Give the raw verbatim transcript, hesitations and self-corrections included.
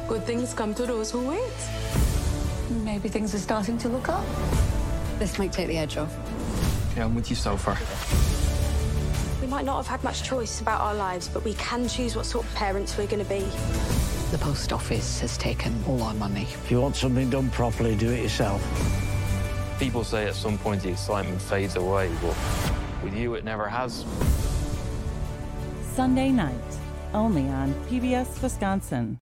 Good things come to those who wait. Maybe things are starting to look up. This might take the edge off. Yeah, I'm with you so far. We might not have had much choice about our lives, but we can choose what sort of parents we're going to be. The post office has taken all our money. If you want something done properly, do it yourself. People say at some point the excitement fades away, but with you, it never has. Sunday night, only on P B S Wisconsin.